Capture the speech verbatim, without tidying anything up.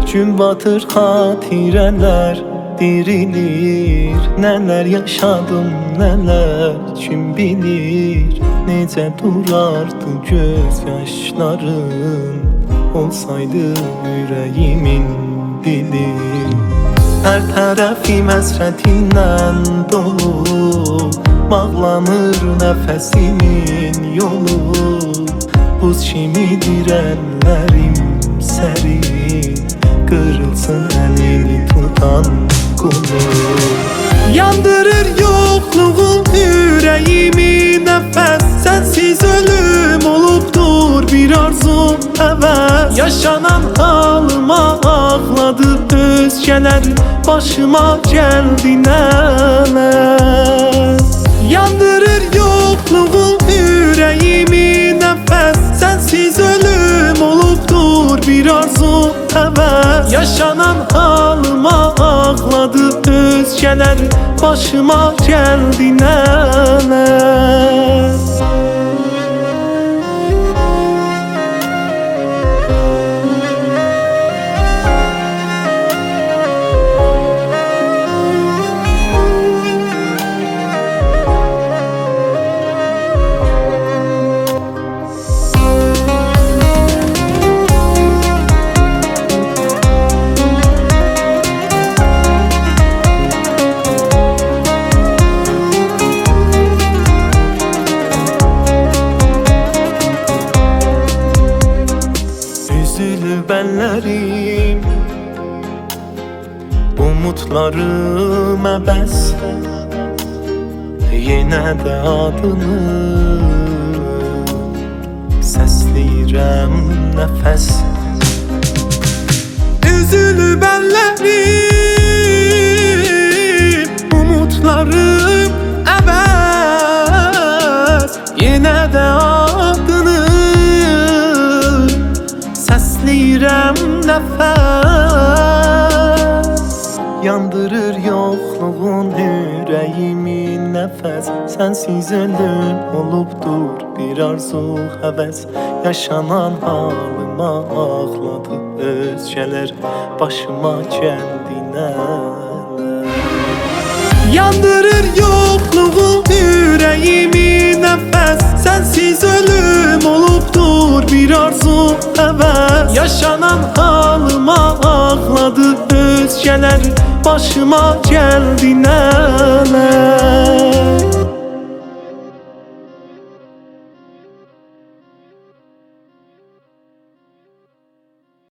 Gün batır xatirələr dirilir. Nələr yaşadım, nələr kim bilir. Necə durardı göz yaşlarım olsaydı ürəyimin dili. Hər tərəfim həsrətindən dolu, bağlanır nəfəsimin yolu. Buz kimidir əllərim sərin, qırılsın əlini tutan qolu. Yandırır yoxluğun ürəyimi nəfəs, sənsiz ölüm olubdur bir arzu həvəs. Yaşanan halıma ağladı özgələr, başıma gəldi nələr. Yandırır yoxluğun ürəyimi nəfəs, sənsiz ölüm olubdur bir arzu həvəs. Yaşanan halıma ağladı özgələr, başıma gəldi nələr. Üzülüb əllərim, umutlarım əbəs. Yenə də adını səsləyirəm nəfəs. Üzülüb əllərim, umutlarım əbəs. Yenə də adını səsləyirəm nəfəs. Yandırır yoxluğun ürəyimi nəfəs, sənsiz ölüm olubdur bir arzu həvəs. Yaşanan halıma ağladı özgələr, başıma gəldi nələr. Yandırır yoxluğun ürəyimi nəfəs, sənsiz ölüm olubdur bir arzu həvəs. Yaşanan halıma ağladı özgələr, başıma gəldi nələr.